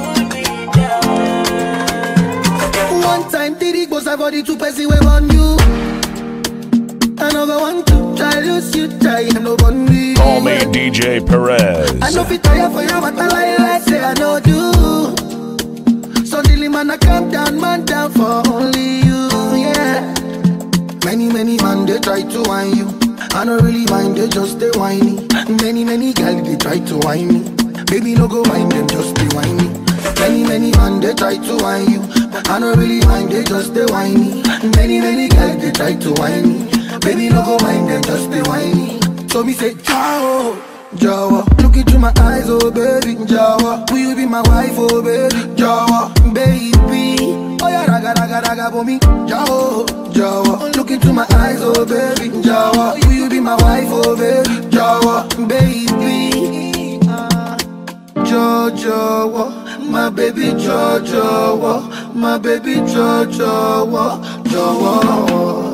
down. One time, Diddy goes I body to pass away on you. Another one to try lose you, try and no one me. Call me DJ Perez. I know fit tire for you, but I like say I know do. Suddenly man I calm down, man down for only you, yeah. Many man they try to whine you. I don't really mind, they just they whiny. Many girls they try to whine me. Baby no go mind them, just they whiny. Many man they try to whine you. I don't really mind, they just they whiny. Many girls they try to whine me. Baby no go mind them, just they whiny. So me say ciao, Jawa. Look into my eyes, oh baby, Jawa. Will you be my wife, oh baby, Jawa, baby. Oh yeah, raga for me, Jawa. Look into my eyes, oh baby, Jawa. Will you be my wife, oh baby, Jawa, baby. Jawa, my baby. baby Jojo, my baby Jojo, Jojo.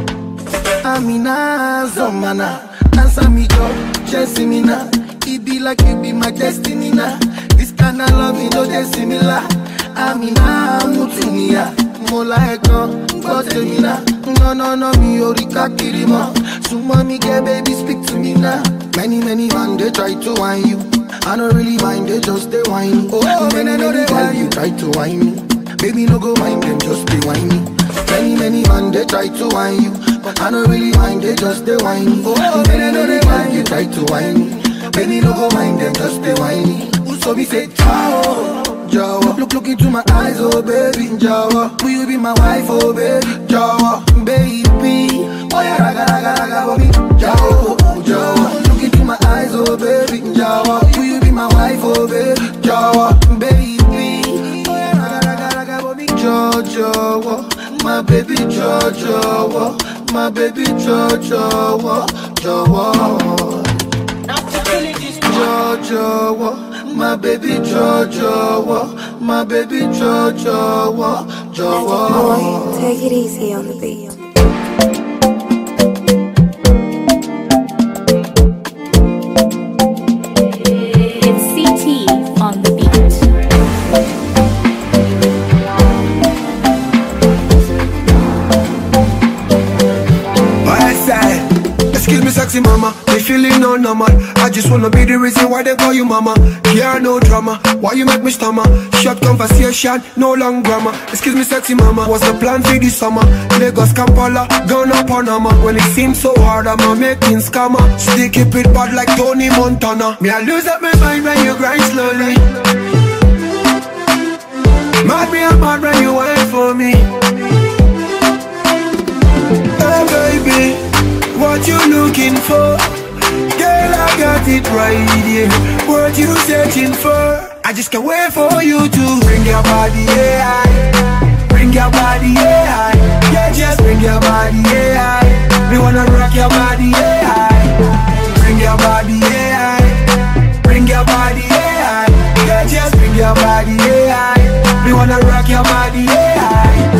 Amina, Zomana, answer me, Joe, Jessimina. It be like you be my destiny now. This kind of love, you know, they similar. Amina, Mutumia, Mola Ekon, Gotemina. No, me Orika Kirima. So mommy, get baby, speak to me now. Many man, they try to whine you. I don't really mind, they just they whine. Oh, many while you try to whine me. Baby, no go mind them, just they whine me. Many man, they try to whine you. But I don't really mind, they just they whine. Oh, many while you try to whine me. Baby, no go mind them, just they whiny. So we say, ciao, Jawa. Look into my eyes, oh baby, Jawa. Will you be my wife, oh baby, Jawa, baby. Oh yeah, raga, baby, Jawa. Look into my eyes, oh baby, Jawa. Will you be my wife, oh baby, Jawa, baby. Oh yeah, raga, baby, Jawa. My baby, Jawa. My baby, Jawa. Jojo, my baby Jojo, my baby Jojo, Jojo. Take it easy on the beat. It's CT on the beat. Excuse me, sexy mama, they feeling no normal. I just wanna be the reason why they call you mama. Here no drama, why you make me stammer? Short conversation, no long grammar. Excuse me, sexy mama, what's the plan for this summer? Lagos, Kampala, Ghana, Panama. When it seems so hard, I'm a making scammer. Still keep it bad like Tony Montana. Me I lose up my mind when you grind slowly. Mad me, I'm mad when you wait for me. Hey baby, what you looking for? Girl, I got it right here. What you searching for? I just can't wait for you to bring your body, yeah. Bring your body, yeah. Yeah, just bring your body, yeah. We wanna rock your body, yeah. Bring your body, yeah. Bring your body, yeah. Yeah, just bring your body, yeah. We wanna rock your body, yeah.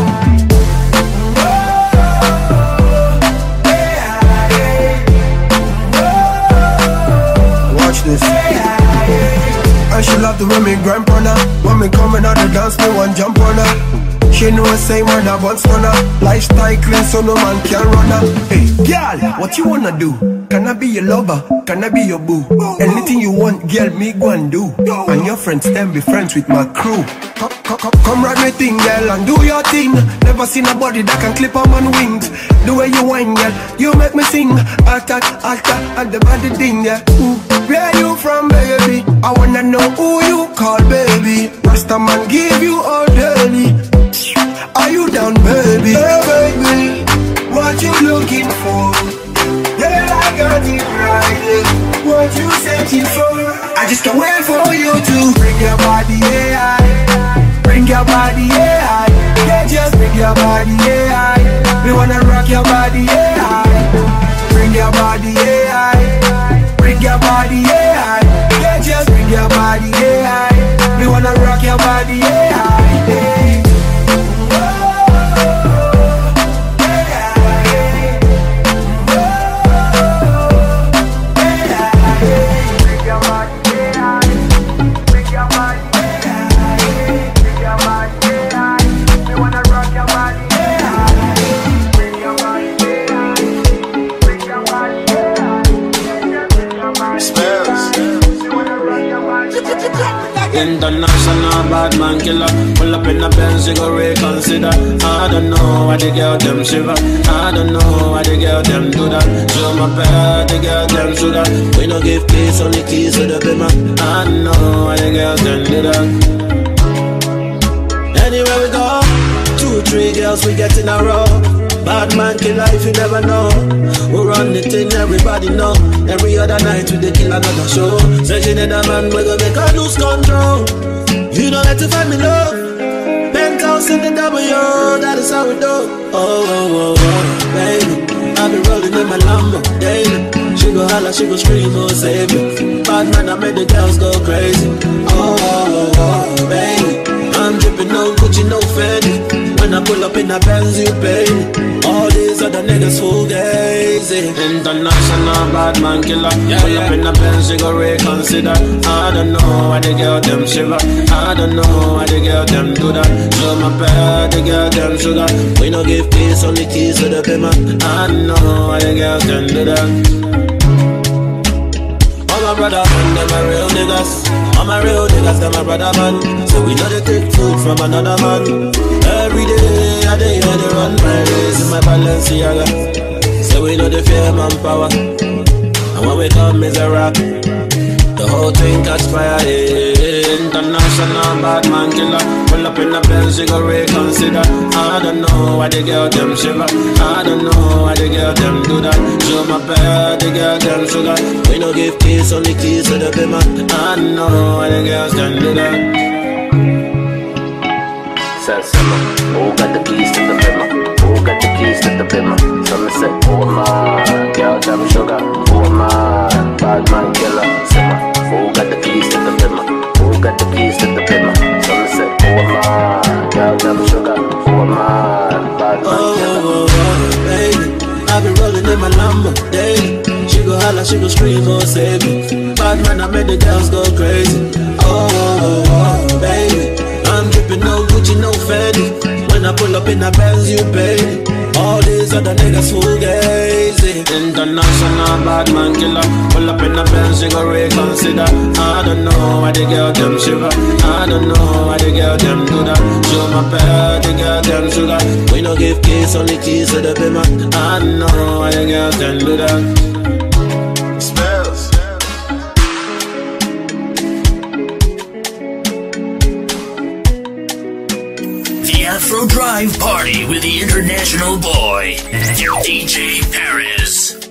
This. And she love the way me grind on her. When me coming out the dance, me one jump on her. She know the same when I want stunner. Lifestyle clean so no man can run her. Hey, girl, what you wanna do? Can I be your lover? Can I be your boo? Anything you want, girl, me go and do. And your friends, them be friends with my crew. Come ride me thing, girl, and do your thing. Never seen a body that can clip on man wings. The way you whine, girl, you make me sing. Alta, and the body thing, yeah. Ooh. Where you from, baby? I wanna know who you call, baby. Rasta man give you all daily. Are you down, baby? Hey, baby, what you looking for? Yeah, I got it right, yeah. What you searching for? I just can't wait for you to bring your body, yeah. Bring your body, yeah. Yeah, just bring your body, yeah. We wanna rock your body, yeah. Bring your body, yeah. Bring your body, yeah. Yeah, just bring your body, yeah. We wanna rock your body, yeah. International bad man killer. Pull up in the Benz, you go reconsider. I don't know why the girl them shiver. I don't know why the girl them do that. Show my bad, the girl them sugar. We no give keys, only keys to the bimmer. I don't know why the girl them do that. Anywhere we go, 2-3 girls we get in a row. Bad man killer if you never know. We run the thing, everybody know. Every other night we dey kill another show. Say she need a man, we go make her lose control. You know where to find me love. Penthouse in the W, that is how we do. Oh, baby, I be rolling in my Lambo daily. She go holla, she go scream, oh save me. Bad man, I made the girls go crazy. Oh, baby, I'm dripping no Gucci, no Fendi. When I pull up in a Benz, you pay me. All these other niggas fugazi. International bad man killer. Pull up in a Benz, she go reconsider. I don't know why the girl them shiver. I don't know why the girl them do that. Show my bed, the girl them sugar. We no give keys, only keys to the bimmer. I don't know why the girl them do that. All my brother man, them a real niggas. All my real niggas, them a brother man. So we know they take food from another man. Every day, I day they run my race in my Balenciaga. So we know they fear manpower. And when we come is a rap. The whole thing catch fire, international bad man killer. Pull up in the Benz, she go reconsider. I don't know why the girl them shiver. I don't know why the girl them do that. Show my bed, the girl them sugar. We no give keys, only keys to the bimmer. I don't know why the girls them do that. Said Simmer, who got the keys to the bimmer? Who got the keys to the bimmer? Some say, who am I? Girl them sugar. Who am I? Bad man killer. Simmer. Who got the keys to the bimmer? Who got the keys to the bimmer? Some say, who am I? Girl, them sugar. Who am I? Bad man killer. Baby, I be rolling in my Lambo daily. She go holla, she go scream, oh save me. Bad man, I made the girls go crazy. Oh, baby, I'm dripping no Gucci, no Fendi. When I pull up in a Benz, you pay me. All these other niggas fugazi. International bad man killer. Pull up in a Benz, she go reconsider. I don't know why the girl them shiver. I don't know why the girl them do that. Show my bed, the girl them sugar. We no give keys, only keys to the bimmer. I don't know why the girl them do that. Smells. Afro Drive Party with the international boy, DJ Perez.